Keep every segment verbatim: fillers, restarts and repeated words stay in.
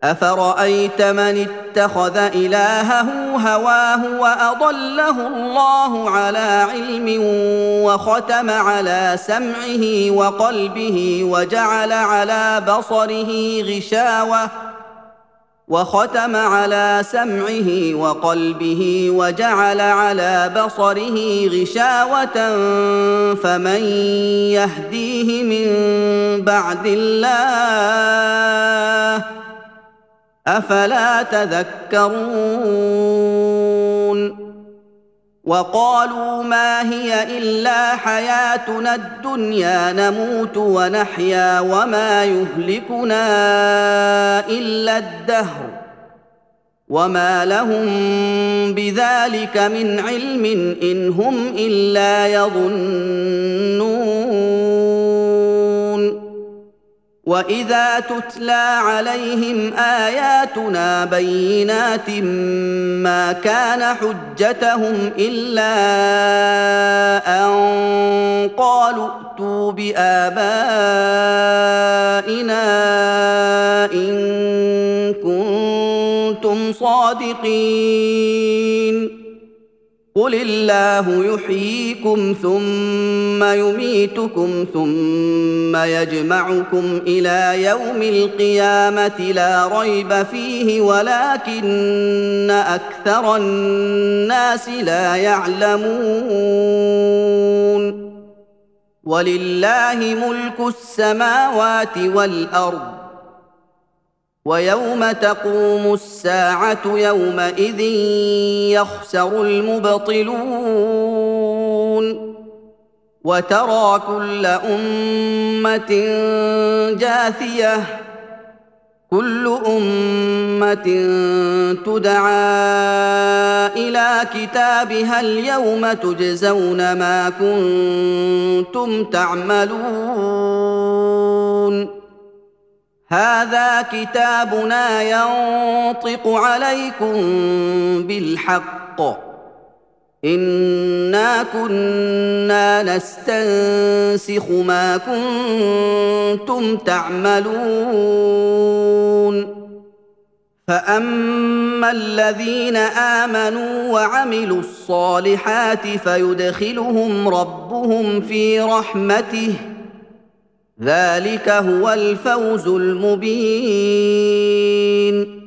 أفرأيت من اتخذ إلهه هواه وأضله الله على علم وختم على سمعه وقلبه وجعل على بصره غشاوة وختم على سمعه وقلبه وجعل على بصره غشاوة فمن يهديه من بعد الله أفلا تذكرون وقالوا ما هي إلا حياتنا الدنيا نموت ونحيا وما يهلكنا إلا الدهر وما لهم بذلك من علم إن هم إلا يظنون وإذا تتلى عليهم آياتنا بينات ما كان حجتهم إلا أن قالوا ائتوا بآبائنا إن كنتم صادقين قل الله يحييكم ثم يميتكم ثم يجمعكم إلى يوم القيامة لا ريب فيه ولكن أكثر الناس لا يعلمون ولله ملك السماوات والأرض ويوم تقوم الساعة يومئذ يخسر المبطلون وترى كل أمة جاثية كل أمة تدعى إلى كتابها اليوم تجزون ما كنتم تعملون هذا كتابنا ينطق عليكم بالحق إنا كنا نستنسخ ما كنتم تعملون فأما الذين آمنوا وعملوا الصالحات فيدخلهم ربهم في رحمته ذلك هو الفوز المبين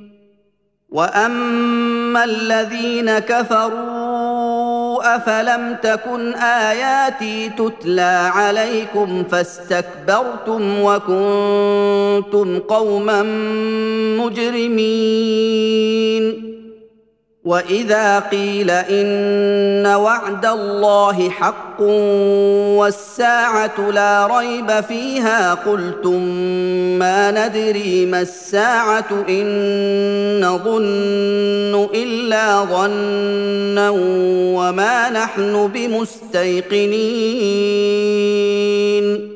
وأما الذين كفروا أفلم تكن آياتي تتلى عليكم فاستكبرتم وكنتم قوما مجرمين وإذا قيل إن وعد الله حق والساعة لا ريب فيها قلتم ما ندري ما الساعة إن نظن إلا ظنا وما نحن بمستيقنين